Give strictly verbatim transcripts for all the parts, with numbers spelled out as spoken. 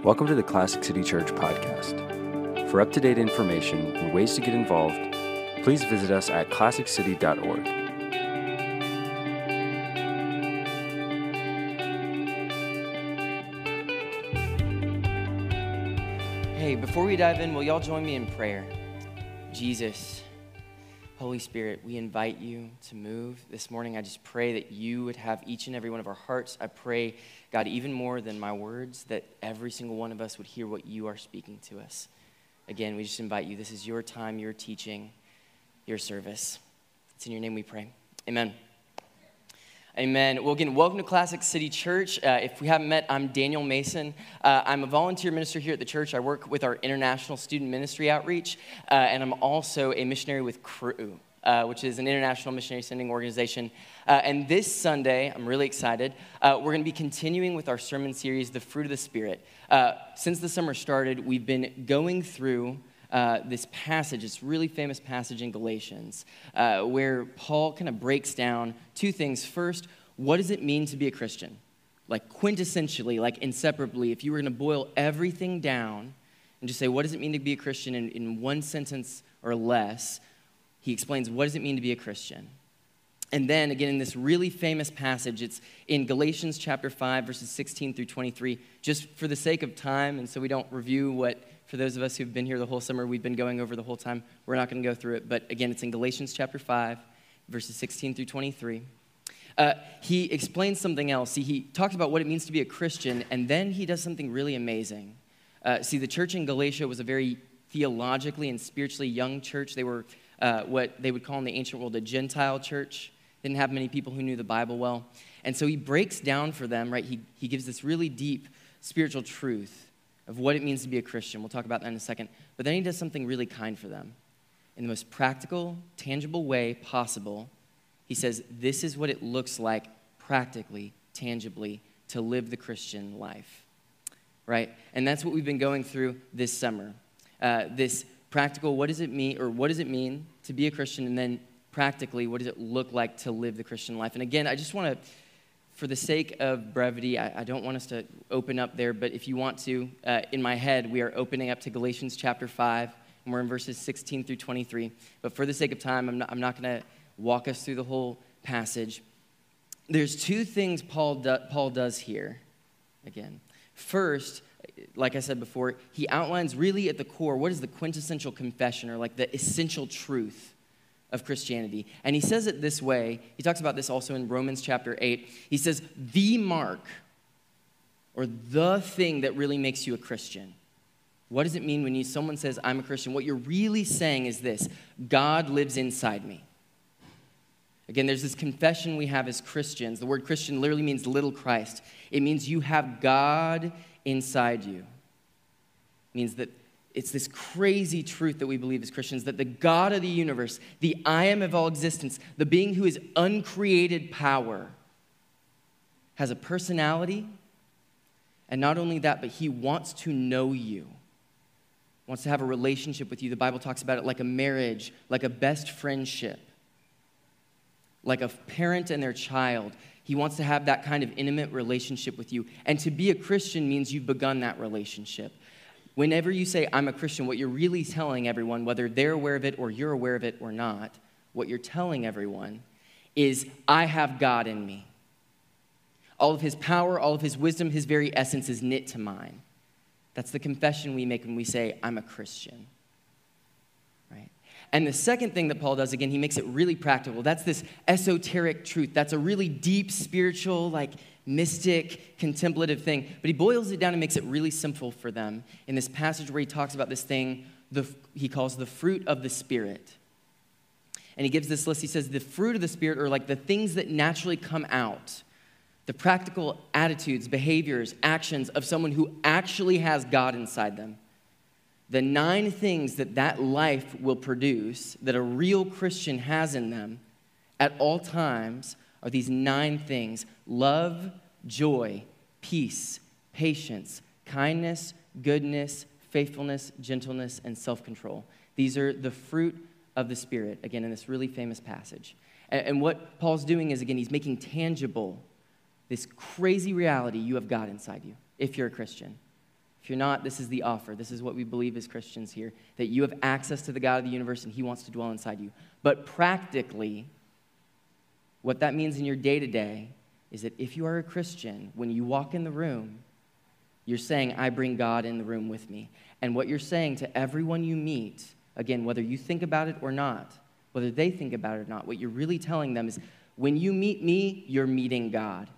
Welcome to the Classic City Church podcast. For up-to-date information and ways to get involved, please visit us at classic city dot org. Hey, before we dive in, will y'all join me in prayer? Jesus, Holy Spirit, we invite you to move this morning. I just pray that you would have each and every one of our hearts. I pray, God, even more than my words, that every single one of us would hear what you are speaking to us. Again, we just invite you. This is your time, your teaching, your service. It's in your name we pray. Amen. Amen. Well, again, welcome to Classic City Church. Uh, if we haven't met, I'm Daniel Mason. Uh, I'm a volunteer minister here at the church. I work with our international student ministry outreach, uh, and I'm also a missionary with Cru, uh, which is an international missionary sending organization. Uh, and this Sunday, I'm really excited, uh, we're going to be continuing with our sermon series, The Fruit of the Spirit. Uh, since the summer started, we've been going through Uh, this passage, this really famous passage in Galatians, uh, where Paul kind of breaks down two things. First, what does it mean to be a Christian? Like quintessentially, like inseparably, if you were going to boil everything down and just say, what does it mean to be a Christian in, in one sentence or less, he explains, what does it mean to be a Christian? And then, again, in this really famous passage, it's in Galatians chapter five, verses sixteen through twenty-three, just for the sake of time, and so we don't review what, for those of us who've been here the whole summer, we've been going over the whole time. We're not going to go through it, but again, it's in Galatians chapter five, verses sixteen through twenty-three. Uh, he explains something else. See, he talks about what it means to be a Christian, and then he does something really amazing. Uh, see, the church in Galatia was a very theologically and spiritually young church. They were uh, what they would call in the ancient world a Gentile church. Didn't have many people who knew the Bible well. And so he breaks down for them, right? He, he gives this really deep spiritual truth of what it means to be a Christian. We'll talk about that in a second. But then he does something really kind for them. In the most practical, tangible way possible, he says, this is what it looks like practically, tangibly, to live the Christian life, right? And that's what we've been going through this summer. Uh, this practical, what does it mean, or what does it mean to be a Christian, and then practically, what does it look like to live the Christian life? And again, I just want to, for the sake of brevity, I, I don't want us to open up there, but if you want to, uh, in my head, we are opening up to Galatians chapter five, and we're in verses sixteen through twenty-three. But for the sake of time, I'm not, I'm not going to walk us through the whole passage. There's two things Paul, do, Paul does here, again. First, like I said before, he outlines really at the core, what is the quintessential confession, or like the essential truth of Christianity. And he says it this way. He talks about this also in Romans chapter eight. He says, the mark, or the thing that really makes you a Christian. What does it mean when you, someone says, I'm a Christian? What you're really saying is this: God lives inside me. Again, there's this confession we have as Christians. The word Christian literally means little Christ. It means you have God inside you. It means that it's this crazy truth that we believe as Christians, that the God of the universe, the I am of all existence, the being who is uncreated power, has a personality. And not only that, but he wants to know you, wants to have a relationship with you. The Bible talks about it like a marriage, like a best friendship, like a parent and their child. He wants to have that kind of intimate relationship with you. And to be a Christian means you've begun that relationship. Whenever you say, I'm a Christian, what you're really telling everyone, whether they're aware of it or you're aware of it or not, what you're telling everyone is, I have God in me. All of his power, all of his wisdom, his very essence is knit to mine. That's the confession we make when we say, I'm a Christian. Right? And the second thing that Paul does, again, he makes it really practical. That's this esoteric truth. That's a really deep spiritual, like, mystic, contemplative thing. But he boils it down and makes it really simple for them in this passage where he talks about this thing the, he calls the fruit of the Spirit. And he gives this list. He says the fruit of the Spirit are like the things that naturally come out, the practical attitudes, behaviors, actions of someone who actually has God inside them. The nine things that that life will produce, that a real Christian has in them at all times, are these nine things: love, joy, peace, patience, kindness, goodness, faithfulness, gentleness, and self-control. These are the fruit of the Spirit, again, in this really famous passage. And what Paul's doing is, again, he's making tangible this crazy reality: you have God inside you, if you're a Christian. If you're not, this is the offer. This is what we believe as Christians here, that you have access to the God of the universe and he wants to dwell inside you. But practically, what that means in your day-to-day is that if you are a Christian, when you walk in the room, you're saying, I bring God in the room with me. And what you're saying to everyone you meet, again, whether you think about it or not, whether they think about it or not, what you're really telling them is, when you meet me, you're meeting God.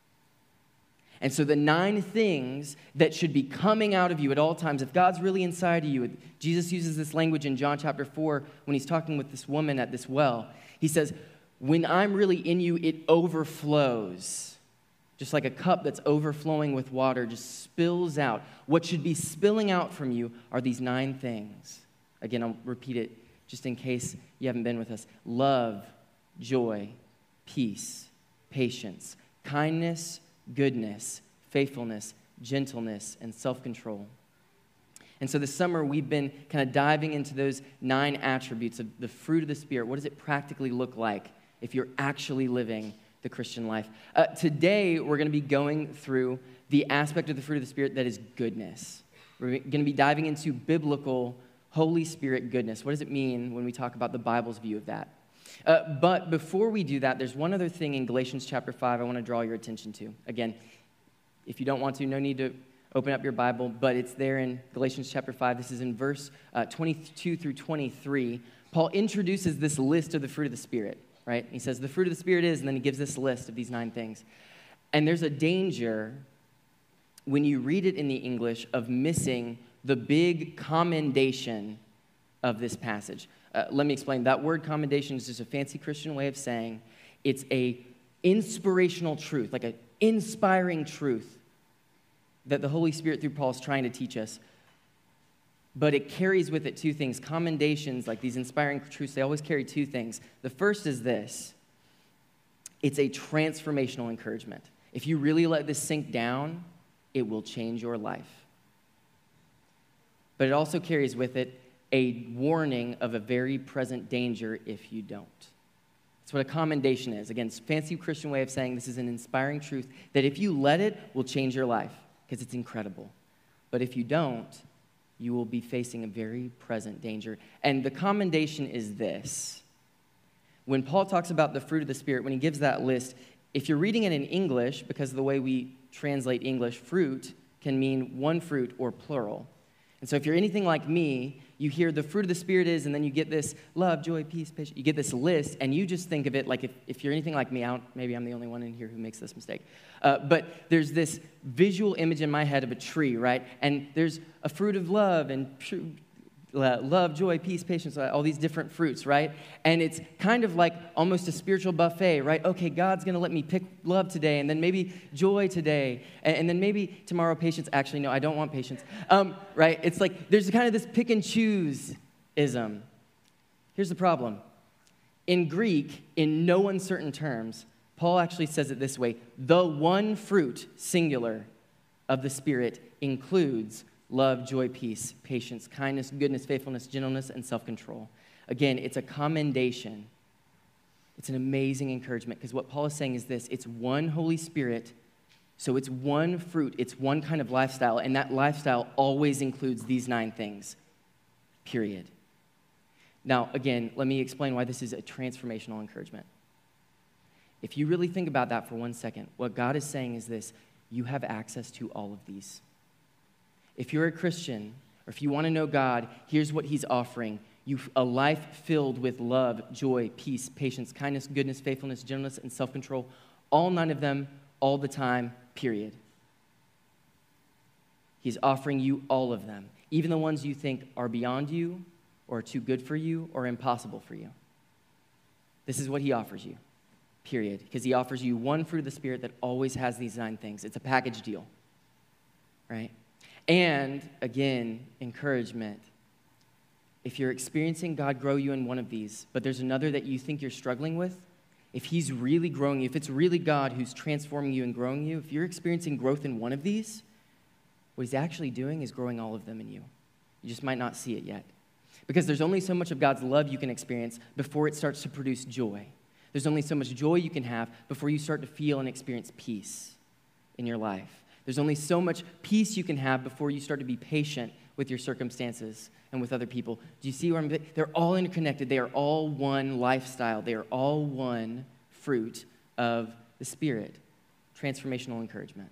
And so the nine things that should be coming out of you at all times, if God's really inside of you, Jesus uses this language in John chapter four when he's talking with this woman at this well. He says, when I'm really in you, it overflows. Just like a cup that's overflowing with water just spills out. What should be spilling out from you are these nine things. Again, I'll repeat it just in case you haven't been with us. Love, joy, peace, patience, kindness, goodness, faithfulness, gentleness, and self-control. And so this summer, we've been kind of diving into those nine attributes of the fruit of the Spirit. What does it practically look like if you're actually living the Christian life? Uh, today, we're going to be going through the aspect of the fruit of the Spirit that is goodness. We're going to be diving into biblical Holy Spirit goodness. What does it mean when we talk about the Bible's view of that? Uh, but before we do that, there's one other thing in Galatians chapter five I want to draw your attention to. Again, if you don't want to, no need to open up your Bible, but it's there in Galatians chapter five. This is in verse uh, twenty-two through twenty-three. Paul introduces this list of the fruit of the Spirit, right? He says the fruit of the Spirit is, and then he gives this list of these nine things. And there's a danger when you read it in the English of missing the big commendation of this passage. Uh, let me explain. That word commendation is just a fancy Christian way of saying it's a inspirational truth, like an inspiring truth that the Holy Spirit through Paul is trying to teach us. But it carries with it two things. Commendations, like these inspiring truths, they always carry two things. The first is this. It's a transformational encouragement. If you really let this sink down, it will change your life. But it also carries with it a warning of a very present danger if you don't. That's what a commendation is. Again, it's a fancy Christian way of saying this is an inspiring truth that if you let it, will change your life because it's incredible. But if you don't, you will be facing a very present danger. And the commendation is this. When Paul talks about the fruit of the Spirit, when he gives that list, if you're reading it in English, because of the way we translate English, fruit can mean one fruit or plural. And so if you're anything like me, you hear the fruit of the Spirit is, and then you get this love, joy, peace, patience. You get this list, and you just think of it like if, if you're anything like me, I don't, maybe I'm the only one in here who makes this mistake. Uh, but there's this visual image in my head of a tree, right? And there's a fruit of love and tr- uh, love, joy, peace, patience, all these different fruits, right? And it's kind of like almost a spiritual buffet, right? Okay, God's going to let me pick love today, and then maybe joy today, and, and then maybe tomorrow patience. Actually, no, I don't want patience, um, right? It's like there's kind of this pick and choose-ism. Here's the problem. In Greek, in no uncertain terms, Paul actually says it this way: the one fruit, singular, of the Spirit includes love, joy, peace, patience, kindness, goodness, faithfulness, gentleness, and self-control. Again, it's a commendation. It's an amazing encouragement because what Paul is saying is this: it's one Holy Spirit, so it's one fruit, it's one kind of lifestyle, and that lifestyle always includes these nine things, period. Now, again, let me explain why this is a transformational encouragement. If you really think about that for one second, what God is saying is this: you have access to all of these. If you're a Christian, or if you want to know God, here's what he's offering. You a life filled with love, joy, peace, patience, kindness, goodness, faithfulness, gentleness, and self-control. All nine of them, all the time, period. He's offering you all of them, even the ones you think are beyond you, or too good for you, or impossible for you. This is what he offers you, period. Because he offers you one fruit of the Spirit that always has these nine things. It's a package deal, right? And, again, encouragement. If you're experiencing God grow you in one of these, but there's another that you think you're struggling with, if he's really growing you, if it's really God who's transforming you and growing you, if you're experiencing growth in one of these, what he's actually doing is growing all of them in you. You just might not see it yet. Because there's only so much of God's love you can experience before it starts to produce joy. There's only so much joy you can have before you start to feel and experience peace in your life. There's only so much peace you can have before you start to be patient with your circumstances and with other people. Do you see where I'm? They're all interconnected. They are all one lifestyle. They are all one fruit of the Spirit. Transformational encouragement.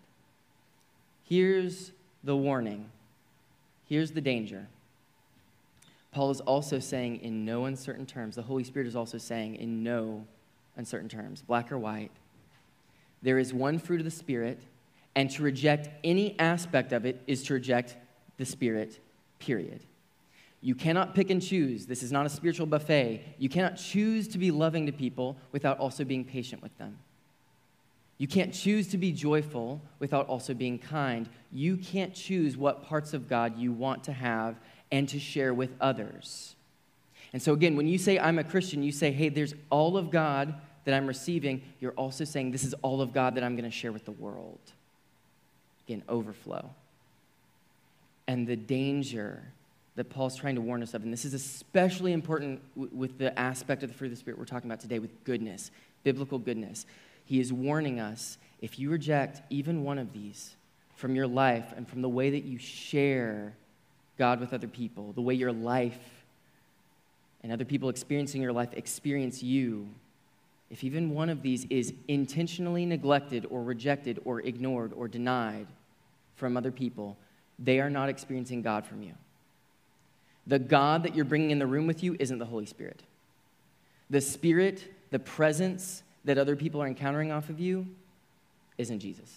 Here's the warning. Here's the danger. Paul is also saying in no uncertain terms, the Holy Spirit is also saying in no uncertain terms, black or white, there is one fruit of the Spirit, and to reject any aspect of it is to reject the Spirit, period. You cannot pick and choose. This is not a spiritual buffet. You cannot choose to be loving to people without also being patient with them. You can't choose to be joyful without also being kind. You can't choose what parts of God you want to have and to share with others. And so again, when you say I'm a Christian, you say, hey, there's all of God that I'm receiving. You're also saying this is all of God that I'm going to share with the world. Again, overflow. And the danger that Paul's trying to warn us of, and this is especially important w- with the aspect of the fruit of the Spirit we're talking about today, with goodness, biblical goodness. He is warning us, if you reject even one of these from your life and from the way that you share God with other people, the way your life and other people experiencing your life experience you, if even one of these is intentionally neglected or rejected or ignored or denied from other people, they are not experiencing God from you. The God that you're bringing in the room with you isn't the Holy Spirit. The Spirit, the presence that other people are encountering off of you isn't Jesus.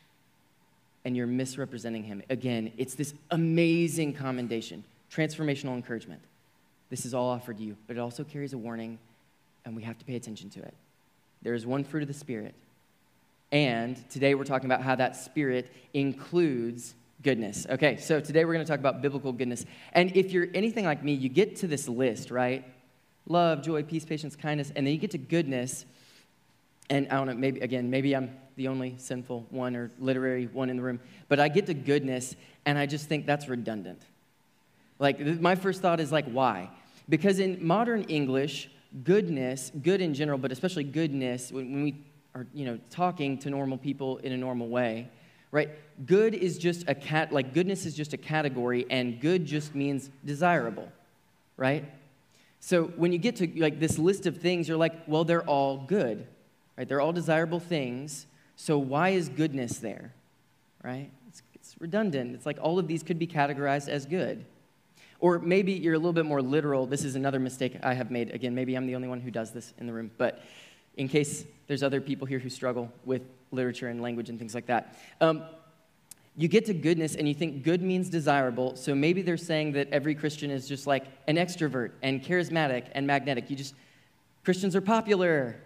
And you're misrepresenting him. Again, it's this amazing commendation, transformational encouragement. This is all offered you, but it also carries a warning, and we have to pay attention to it. There is one fruit of the Spirit, and today we're talking about how that Spirit includes goodness. Okay, so today we're going to talk about biblical goodness. And if you're anything like me, you get to this list, right? Love, joy, peace, patience, kindness, and then you get to goodness. And I don't know, maybe, again, maybe I'm the only sinful one or literary one in the room, but I get to goodness, and I just think that's redundant. Like, my first thought is like, why? Because in modern English, goodness, good in general, but especially goodness, when, when we are, you know, talking to normal people in a normal way, right? Good is just a cat, like goodness is just a category, and good just means desirable, right? So when you get to like this list of things, you're like, well, they're all good, right? They're all desirable things. So why is goodness there, right? It's, it's redundant. It's like all of these could be categorized as good. Or maybe you're a little bit more literal. This is another mistake I have made. Again, maybe I'm the only one who does this in the room, but in case there's other people here who struggle with literature and language and things like that. Um, you get to goodness and you think good means desirable, so maybe they're saying that every Christian is just like an extrovert and charismatic and magnetic. You just, Christians are popular.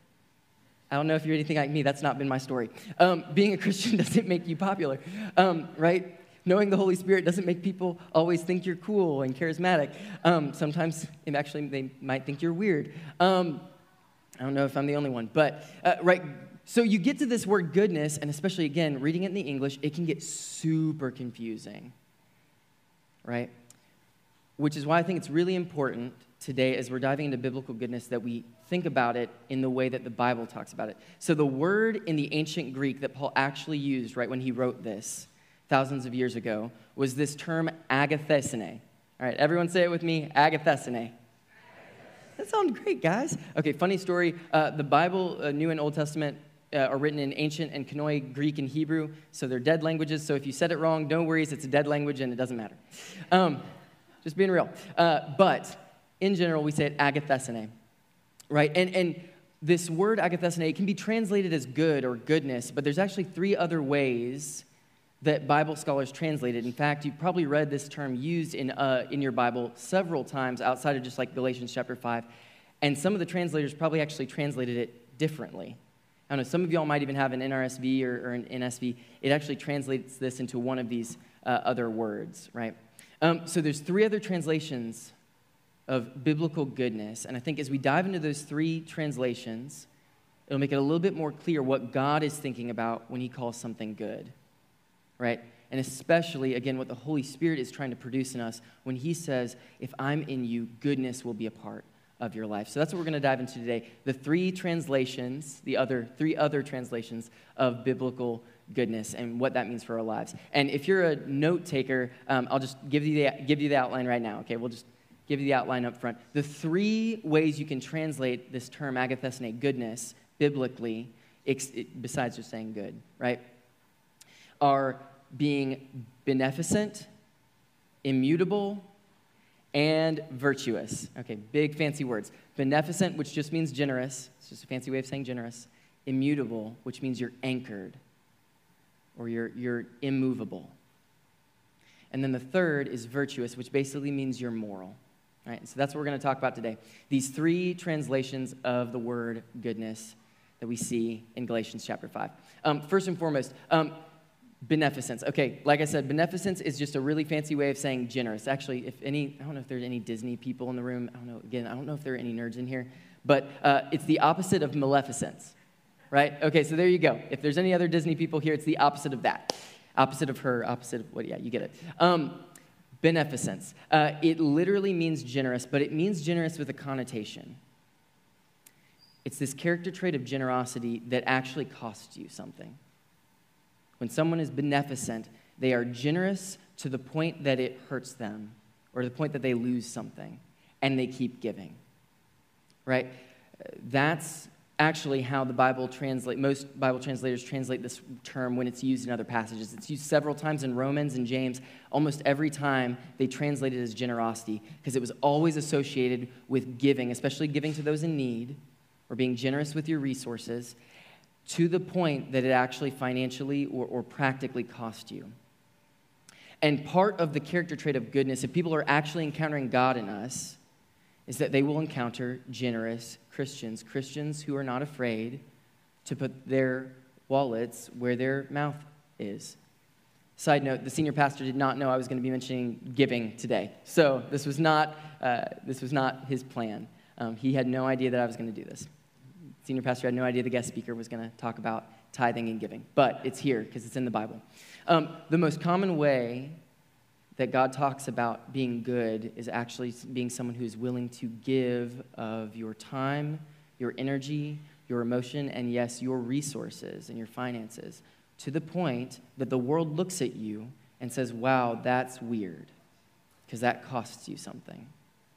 I don't know if you're anything like me. That's not been my story. Um, being a Christian doesn't make you popular, um, right? Knowing the Holy Spirit doesn't make people always think you're cool and charismatic. Um, sometimes, actually, they might think you're weird. Um, I don't know if I'm the only one, but, uh, right, so you get to this word goodness, and especially, again, reading it in the English, it can get super confusing, right? Which is why I think it's really important today, as we're diving into biblical goodness, that we think about it in the way that the Bible talks about it. So the word in the ancient Greek that Paul actually used, right, when he wrote this thousands of years ago, was this term agathesene. All right, everyone say it with me, agathesene. That sounds great, guys. Okay, funny story. Uh, the Bible, uh, New and Old Testament, uh, are written in ancient and Koine Greek and Hebrew, so they're dead languages. So if you said it wrong, don't worry, it's a dead language and it doesn't matter. Um, just being real. Uh, but in general, we say it agathesene, right? And and this word agathesene, it can be translated as good or goodness, but there's actually three other ways that Bible scholars translate it. In fact, you've probably read this term used in uh, in your Bible several times outside of just like Galatians chapter five, and some of the translators probably actually translated it differently. I don't know, some of y'all might even have an N R S V or, or an N S V. It actually translates this into one of these uh, other words, right? Um, so there's three other translations of biblical goodness, and I think as we dive into those three translations, it'll make it a little bit more clear what God is thinking about when he calls something good. Right? And especially, again, what the Holy Spirit is trying to produce in us when he says, if I'm in you, goodness will be a part of your life. So that's what we're going to dive into today. The three translations, the other, three other translations of biblical goodness and what that means for our lives. And if you're a note taker, um, I'll just give you the give you the outline right now. Okay, we'll just give you the outline up front. The three ways you can translate this term agathosune, goodness, biblically, ex- besides just saying good, right, are being beneficent, immutable, and virtuous. Okay, big fancy words. Beneficent, which just means generous. It's just a fancy way of saying generous. Immutable, which means you're anchored or you're, you're immovable. And then the third is virtuous, which basically means you're moral. Right? So that's what we're going to talk about today. These three translations of the word goodness that we see in Galatians chapter five. Um, first and foremost, um, beneficence. Okay, like I said, beneficence is just a really fancy way of saying generous. Actually, if any, I don't know if there's any Disney people in the room. I don't know, again, I don't know if there are any nerds in here. But uh, it's the opposite of maleficence, right? Okay, so there you go. If there's any other Disney people here, it's the opposite of that. Opposite of her, opposite of what, yeah, you get it. Um, beneficence. Uh, it literally means generous, but it means generous with a connotation. It's this character trait of generosity that actually costs you something. When someone is beneficent, they are generous to the point that it hurts them or the point that they lose something, and they keep giving, right? That's actually how the Bible translate. Most Bible translators translate this term when it's used in other passages. It's used several times in Romans and James. Almost every time they translate it as generosity because it was always associated with giving, especially giving to those in need or being generous with your resources, to the point that it actually financially or, or practically cost you. And part of the character trait of goodness, if people are actually encountering God in us, is that they will encounter generous Christians, Christians who are not afraid to put their wallets where their mouth is. Side note, the senior pastor did not know I was going to be mentioning giving today. So this was not, uh, this was not his plan. Um, he had no idea that I was going to do this. Senior pastor had no idea the guest speaker was going to talk about tithing and giving, but it's here because it's in the Bible. Um, the most common way that God talks about being good is actually being someone who is willing to give of your time, your energy, your emotion, and yes, your resources and your finances, to the point that the world looks at you and says, wow, that's weird, because that costs you something.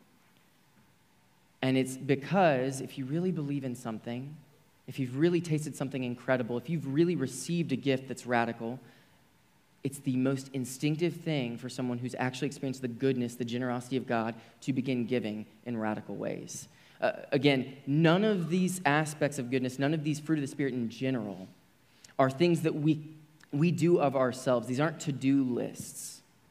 And it's because if you really believe in something, if you've really tasted something incredible, if you've really received a gift that's radical, it's the most instinctive thing for someone who's actually experienced the goodness, the generosity of God, to begin giving in radical ways. Uh, again, none of these aspects of goodness, none of these fruit of the Spirit in general, are things that we, we do of ourselves. These aren't to-do lists.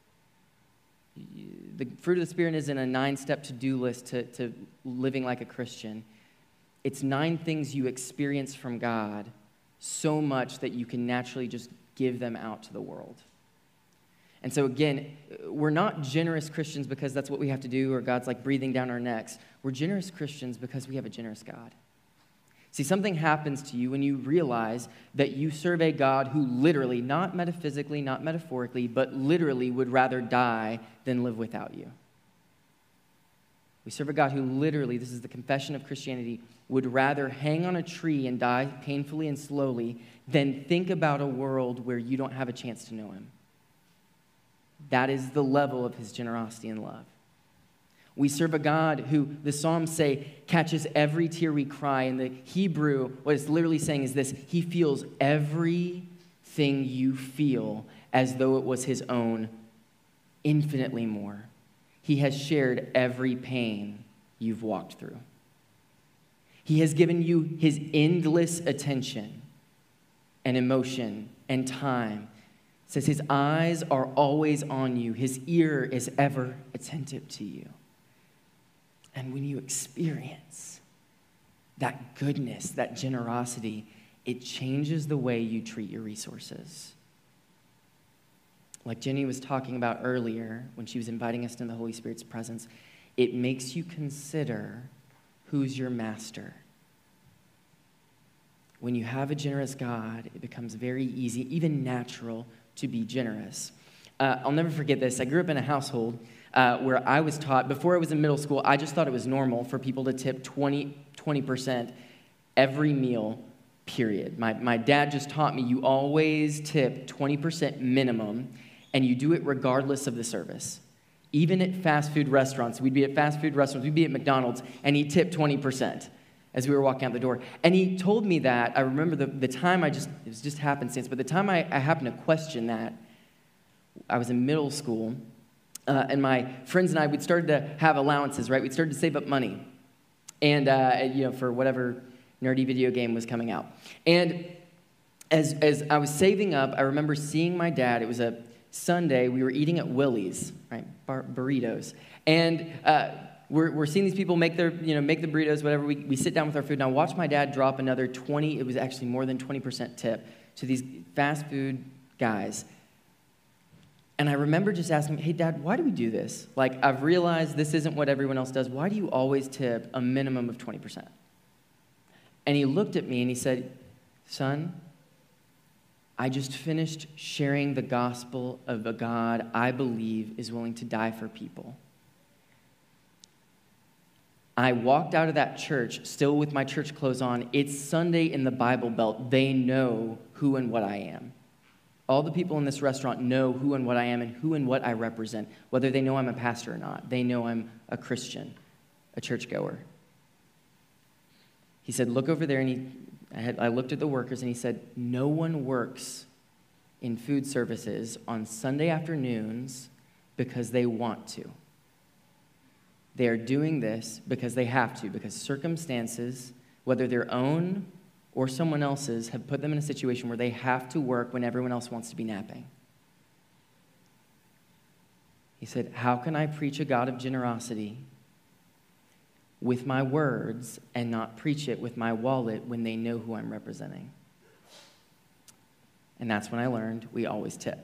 The fruit of the Spirit isn't a nine-step to-do list to, to living like a Christian. It's nine things you experience from God so much that you can naturally just give them out to the world. And so again, we're not generous Christians because that's what we have to do or God's like breathing down our necks. We're generous Christians because we have a generous God. See, something happens to you when you realize that you serve a God who literally, not metaphysically, not metaphorically, but literally would rather die than live without you. We serve a God who literally, this is the confession of Christianity, would rather hang on a tree and die painfully and slowly than think about a world where you don't have a chance to know him. That is the level of his generosity and love. We serve a God who, the Psalms say, catches every tear we cry. In the Hebrew, what it's literally saying is this: he feels everything you feel as though it was his own, infinitely more. He has shared every pain you've walked through. He has given you his endless attention and emotion and time. It says his eyes are always on you. His ear is ever attentive to you. And when you experience that goodness, that generosity, it changes the way you treat your resources. Like Jenny was talking about earlier when she was inviting us into the Holy Spirit's presence, it makes you consider who's your master. When you have a generous God, it becomes very easy, even natural, to be generous. Uh, I'll never forget this. I grew up in a household uh, where I was taught, before I was in middle school, I just thought it was normal for people to tip twenty percent every meal period. My, my dad just taught me you always tip twenty percent minimum, and you do it regardless of the service. Even at fast food restaurants, we'd be at fast food restaurants, we'd be at McDonald's, and he'd tip twenty percent as we were walking out the door. And he told me that, I remember the, the time I just, it was just happenstance, but the time I, I happened to question that, I was in middle school, uh, and my friends and I, we'd started to have allowances, right? We'd started to save up money, and, uh, you know, for whatever nerdy video game was coming out. And as, as I was saving up, I remember seeing my dad, it was a Sunday, we were eating at Willie's, right, Bar- burritos, and uh, we're, we're seeing these people make their, you know, make the burritos, whatever, we, we sit down with our food, and I watched my dad drop another twenty, it was actually more than twenty percent tip to these fast food guys, and I remember just asking, hey, Dad, why do we do this? Like, I've realized this isn't what everyone else does, why do you always tip a minimum of twenty percent? And he looked at me and he said, son, I just finished sharing the gospel of a God I believe is willing to die for people. I walked out of that church still with my church clothes on. It's Sunday in the Bible Belt. They know who and what I am. All the people in this restaurant know who and what I am and who and what I represent, whether they know I'm a pastor or not. They know I'm a Christian, a churchgoer. He said, look over there, and he, I, had, I looked at the workers, and he said, no one works in food services on Sunday afternoons because they want to. They are doing this because they have to, because circumstances, whether their own or someone else's, have put them in a situation where they have to work when everyone else wants to be napping. He said, how can I preach a God of generosity with my words and not preach it with my wallet when they know who I'm representing? And that's when I learned we always tip.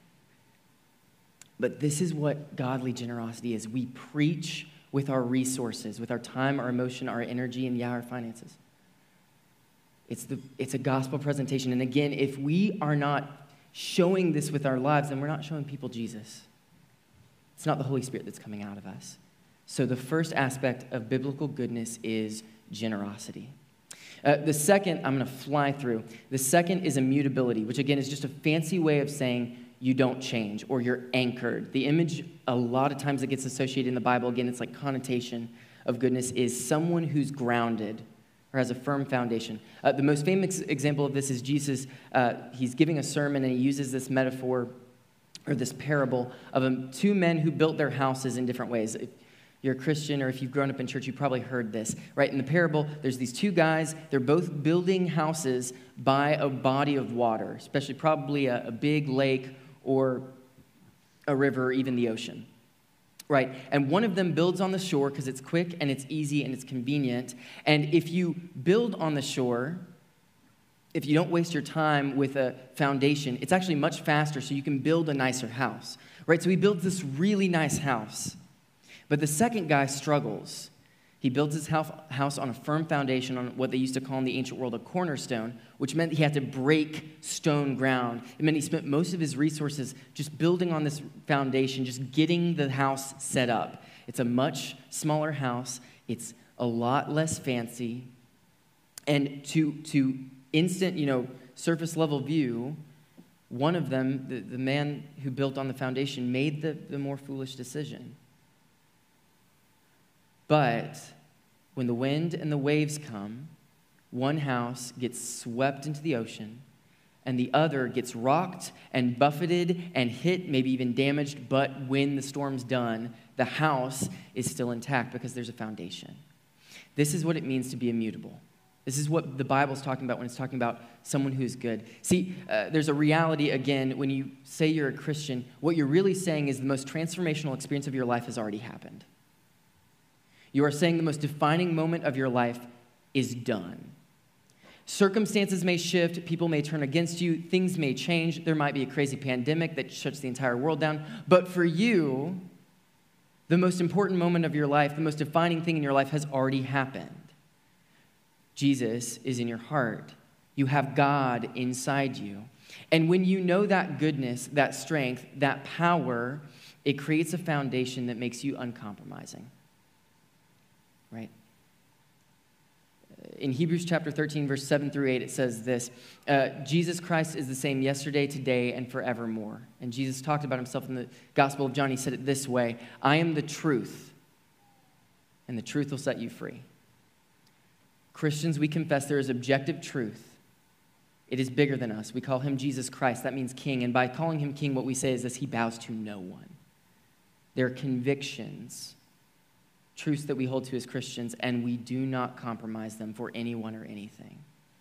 But this is what godly generosity is. We preach with our resources, with our time, our emotion, our energy, and yeah, our finances. It's the it's a gospel presentation. And again, if we are not showing this with our lives, then we're not showing people Jesus. It's not the Holy Spirit that's coming out of us. So the first aspect of biblical goodness is generosity. Uh, the second, I'm going to fly through. The second is immutability, which again is just a fancy way of saying you don't change or you're anchored. The image, a lot of times that gets associated in the Bible, again, it's like connotation of goodness, is someone who's grounded or has a firm foundation. Uh, the most famous example of this is Jesus. Uh, he's giving a sermon, and he uses this metaphor or this parable of um, two men who built their houses in different ways. If you're a Christian or if you've grown up in church, you probably heard this, right? In the parable, there's these two guys. They're both building houses by a body of water, especially probably a, a big lake or a river or even the ocean. Right, and one of them builds on the shore because it's quick and it's easy and it's convenient. And if you build on the shore, if you don't waste your time with a foundation, it's actually much faster, so you can build a nicer house. Right, so he builds this really nice house. But the second guy struggles. He builds his house on a firm foundation on what they used to call in the ancient world a cornerstone, which meant he had to break stone ground. It meant he spent most of his resources just building on this foundation, just getting the house set up. It's a much smaller house. It's a lot less fancy. And to, to instant, you know, surface level view, one of them, the, the man who built on the foundation, made the, the more foolish decision. But when the wind and the waves come, one house gets swept into the ocean, and the other gets rocked and buffeted and hit, maybe even damaged, but when the storm's done, the house is still intact because there's a foundation. This is what it means to be immutable. This is what the Bible's talking about when it's talking about someone who's good. See, uh, there's a reality, again, when you say you're a Christian, what you're really saying is the most transformational experience of your life has already happened. You are saying the most defining moment of your life is done. Circumstances may shift, people may turn against you, things may change, there might be a crazy pandemic that shuts the entire world down, but for you, the most important moment of your life, the most defining thing in your life has already happened. Jesus is in your heart. You have God inside you. And when you know that goodness, that strength, that power, it creates a foundation that makes you uncompromising. Right? in Hebrews chapter thirteen, verse seven through eight, it says this, uh, Jesus Christ is the same yesterday, today, and forevermore. And Jesus talked about himself in the Gospel of John. He said it this way, I am the truth, and the truth will set you free. Christians, we confess there is objective truth. It is bigger than us. We call him Jesus Christ. That means king. And by calling him king, what we say is this, he bows to no one. There are convictions, truths that we hold to as Christians, and we do not compromise them for anyone or anything.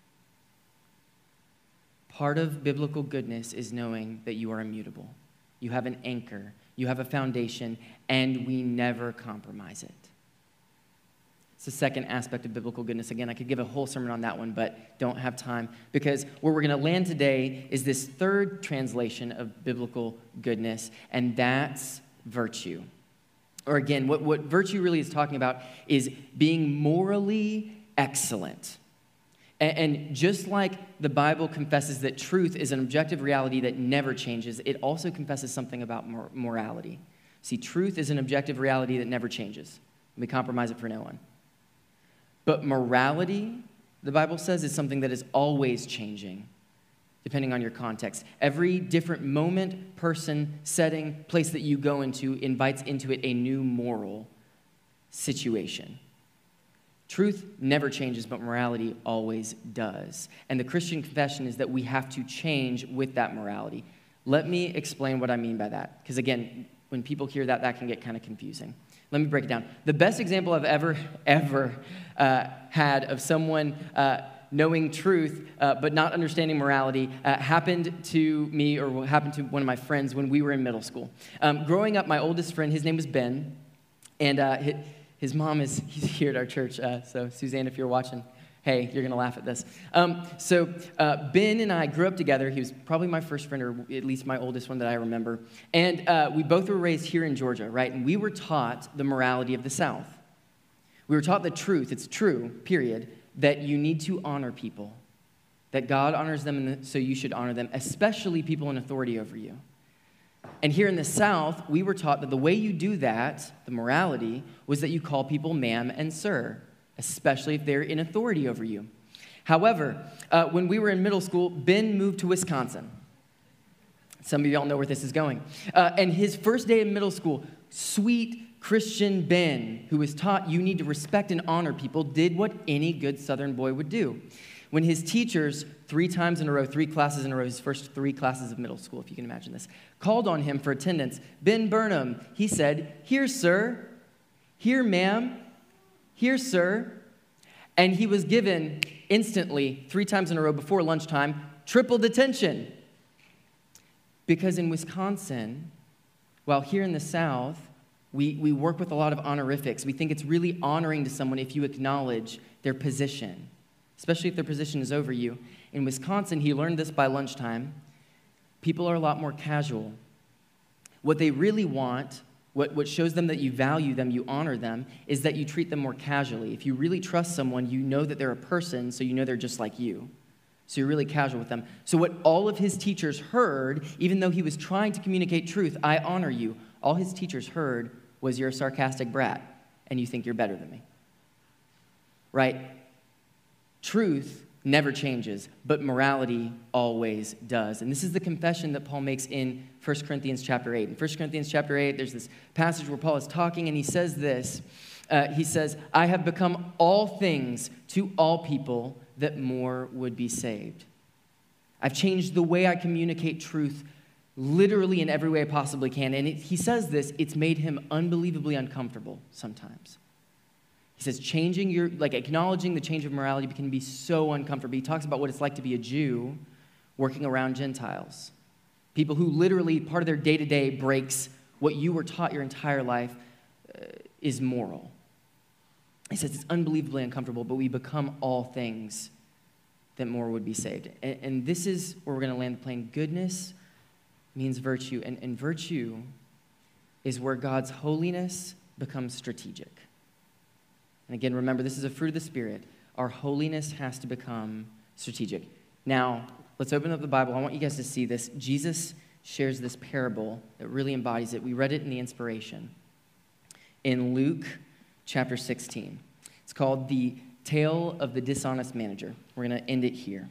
Part of biblical goodness is knowing that you are immutable. You have an anchor. You have a foundation, and we never compromise it. It's the second aspect of biblical goodness. Again, I could give a whole sermon on that one, but don't have time, because where we're going to land today is this third translation of biblical goodness, and that's virtue. Or again, what, what virtue really is talking about is being morally excellent. And, and just like the Bible confesses that truth is an objective reality that never changes, it also confesses something about mor- morality. See, truth is an objective reality that never changes. We compromise it for no one. But morality, the Bible says, is something that is always changing, depending on your context. Every different moment, person, setting, place that you go into invites into it a new moral situation. Truth never changes, but morality always does. And the Christian confession is that we have to change with that morality. Let me explain what I mean by that, because again, when people hear that, that can get kind of confusing. Let me break it down. The best example I've ever, ever uh, had of someone uh, knowing truth uh, but not understanding morality uh, happened to me, or happened to one of my friends when we were in middle school. Um, growing up, my oldest friend, his name was Ben, and uh, his, his mom is he's here at our church. Uh, so Suzanne, if you're watching, hey, you're going to laugh at this. Um, so uh, Ben and I grew up together. He was probably my first friend, or at least my oldest one that I remember. And uh, we both were raised here in Georgia, right? And we were taught the morality of the South. We were taught the truth, it's true, period, that you need to honor people, that God honors them, and so you should honor them, especially people in authority over you. And here in the South, we were taught that the way you do that, the morality, was that you call people ma'am and sir, especially if they're in authority over you. However, uh, when we were in middle school, Ben moved to Wisconsin. Some of y'all know where this is going. Uh, and his first day in middle school, sweet Christian Ben, who was taught you need to respect and honor people, did what any good Southern boy would do. When his teachers, three times in a row, three classes in a row, his first three classes of middle school, if you can imagine this, called on him for attendance, Ben Burnham, he said, "Here, sir. Here, ma'am. Here, sir." And he was given instantly, three times in a row before lunchtime, triple detention. Because in Wisconsin, while here in the South, we, we work with a lot of honorifics. We think it's really honoring to someone if you acknowledge their position, especially if their position is over you. In Wisconsin, he learned this by lunchtime. People are a lot more casual. What they really want, What, what shows them that you value them, you honor them, is that you treat them more casually. If you really trust someone, you know that they're a person, so you know they're just like you. So you're really casual with them. So what all of his teachers heard, even though he was trying to communicate truth, I honor you, all his teachers heard was you're a sarcastic brat, and you think you're better than me. Right? Truth never changes, but morality always does. And this is the confession that Paul makes in First Corinthians chapter eight. In First Corinthians chapter eight, there's this passage where Paul is talking, and he says this. Uh, he says, "I have become all things to all people that more would be saved." I've changed the way I communicate truth literally in every way I possibly can. And it, he says this, it's made him unbelievably uncomfortable sometimes. He says changing your, like acknowledging the change of morality can be so uncomfortable. He talks about what it's like to be a Jew working around Gentiles. People who literally, part of their day-to-day breaks what you were taught your entire life uh, is moral. He says it's unbelievably uncomfortable, but we become all things that more would be saved. And, and this is where we're going to land the plane. Goodness means virtue, and, and virtue is where God's holiness becomes strategic. And again, remember, this is a fruit of the Spirit. Our holiness has to become strategic. Now, let's open up the Bible. I want you guys to see this. Jesus shares this parable that really embodies it. We read it in the inspiration in Luke chapter sixteen. It's called the tale of the dishonest manager. We're going to end it here.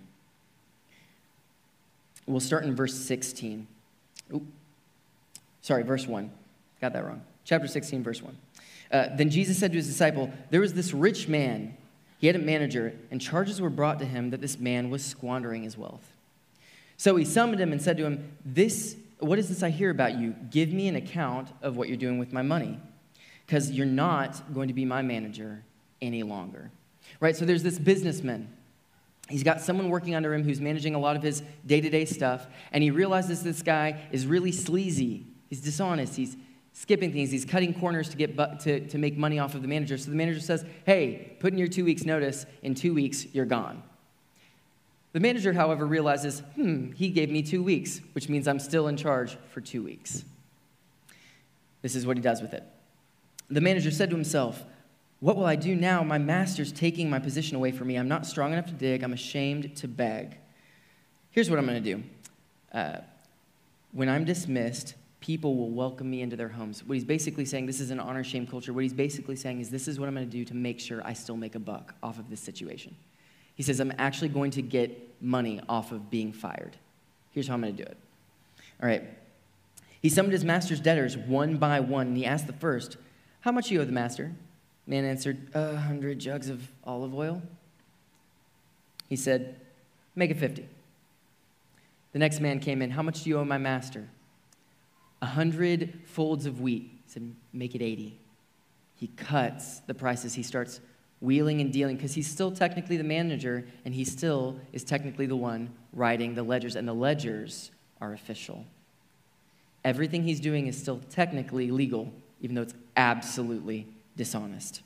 We'll start in verse sixteen. Oop. Sorry, verse one. Got that wrong. Chapter sixteen, verse one. Uh, then Jesus said to his disciple, there was this rich man. He had a manager, and charges were brought to him that this man was squandering his wealth. So he summoned him and said to him, "This, what is this I hear about you? Give me an account of what you're doing with my money, because you're not going to be my manager any longer." Right, so there's this businessman. He's got someone working under him who's managing a lot of his day-to-day stuff, and he realizes this guy is really sleazy. He's dishonest. He's skipping things. He's cutting corners to get bu- to, to make money off of the manager. So the manager says, "Hey, put in your two weeks' notice. In two weeks, you're gone." The manager, however, realizes, hmm, he gave me two weeks, which means I'm still in charge for two weeks. This is what he does with it. The manager said to himself, "What will I do now? My master's taking my position away from me. I'm not strong enough to dig. I'm ashamed to beg. Here's what I'm going to do. Uh, when I'm dismissed, people will welcome me into their homes." What he's basically saying, this is an honor-shame culture. What he's basically saying is, this is what I'm going to do to make sure I still make a buck off of this situation. He says, I'm actually going to get money off of being fired. Here's how I'm going to do it. All right. He summoned his master's debtors one by one, and he asked the first, "How much do you owe the master?" Man answered, "A hundred jugs of olive oil." He said, "Make it fifty." The next man came in. "How much do you owe my master?" A hundred folds of wheat. He said, "Make it eighty." He cuts the prices. He starts wheeling and dealing because he's still technically the manager, and he still is technically the one writing the ledgers, and the ledgers are official. Everything he's doing is still technically legal, even though it's absolutely dishonest.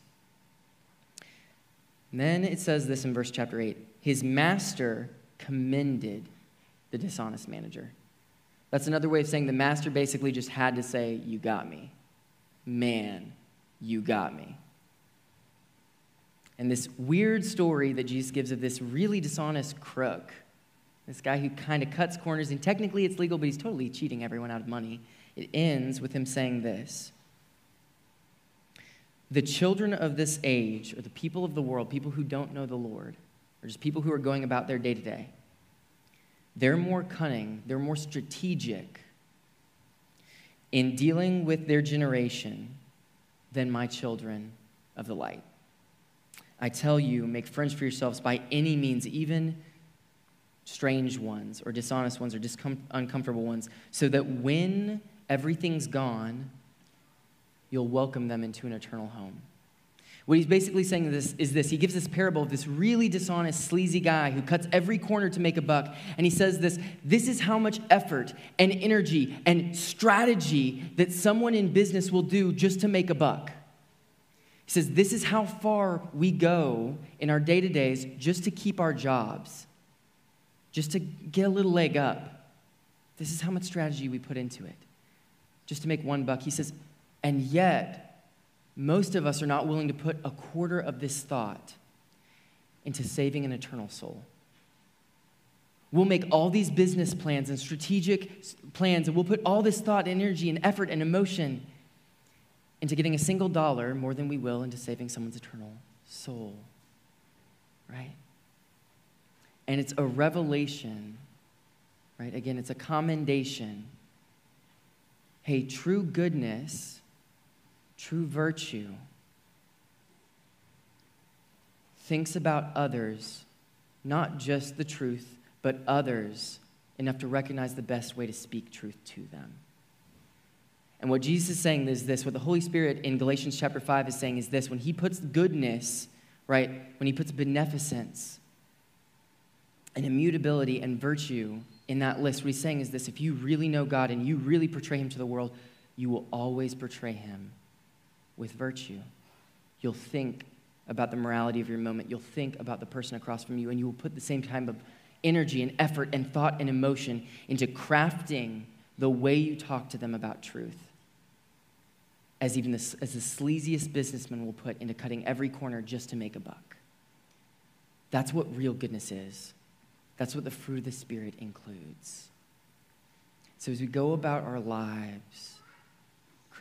And then it says this in verse chapter eight. His master commended the dishonest manager. That's another way of saying the master basically just had to say, "You got me. Man, you got me." And this weird story that Jesus gives of this really dishonest crook, this guy who kind of cuts corners, and technically it's legal, but he's totally cheating everyone out of money. It ends with him saying this: the children of this age, or the people of the world, people who don't know the Lord, or just people who are going about their day-to-day, they're more cunning, they're more strategic in dealing with their generation than my children of the light. I tell you, make friends for yourselves by any means, even strange ones or dishonest ones or discom- uncomfortable ones, so that when everything's gone, you'll welcome them into an eternal home. What he's basically saying this is this. He gives this parable of this really dishonest, sleazy guy who cuts every corner to make a buck. And he says this, this is how much effort and energy and strategy that someone in business will do just to make a buck. He says, this is how far we go in our day-to-days just to keep our jobs, just to get a little leg up. This is how much strategy we put into it, just to make one buck. He says, and yet, most of us are not willing to put a quarter of this thought into saving an eternal soul. We'll make all these business plans and strategic plans, and we'll put all this thought, energy, and effort and emotion into getting a single dollar more than we will into saving someone's eternal soul, right? And it's a revelation, right? Again, it's a commendation. Hey, true goodness, true virtue thinks about others, not just the truth, but others enough to recognize the best way to speak truth to them. And what Jesus is saying is this, what the Holy Spirit in Galatians chapter five is saying is this, when he puts goodness, right, when he puts beneficence and immutability and virtue in that list, what he's saying is this, if you really know God and you really portray him to the world, you will always portray him with virtue. You'll think about the morality of your moment. You'll think about the person across from you, and you will put the same kind of energy and effort and thought and emotion into crafting the way you talk to them about truth, as even the, as the sleaziest businessman will put into cutting every corner just to make a buck. That's what real goodness is. That's what the fruit of the Spirit includes. So as we go about our lives,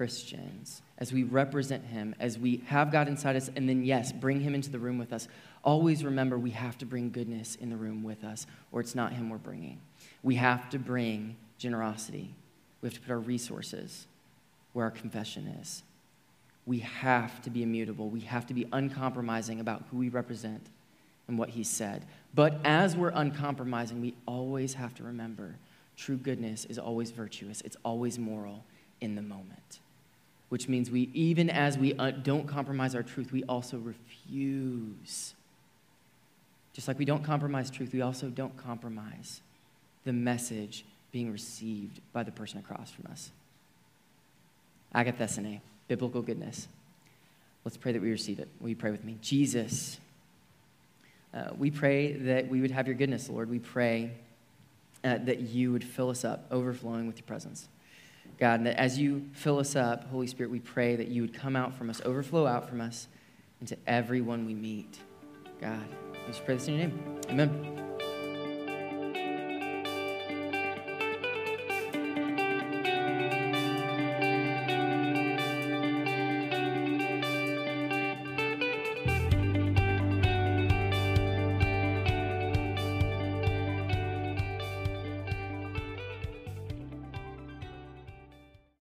Christians, as we represent him, as we have God inside us, and then, yes, bring him into the room with us, always remember we have to bring goodness in the room with us, or it's not him we're bringing. We have to bring generosity. We have to put our resources where our confession is. We have to be immutable. We have to be uncompromising about who we represent and what he said. But as we're uncompromising, we always have to remember true goodness is always virtuous. It's always moral in the moment, which means we, even as we uh, don't compromise our truth, we also refuse. Just like we don't compromise truth, we also don't compromise the message being received by the person across from us. Agathesene, biblical goodness. Let's pray that we receive it. Will you pray with me? Jesus, uh, we pray that we would have your goodness, Lord. We pray uh, that you would fill us up, overflowing with your presence. God, and that as you fill us up, Holy Spirit, we pray that you would come out from us, overflow out from us into everyone we meet. God, we just pray this in your name. Amen.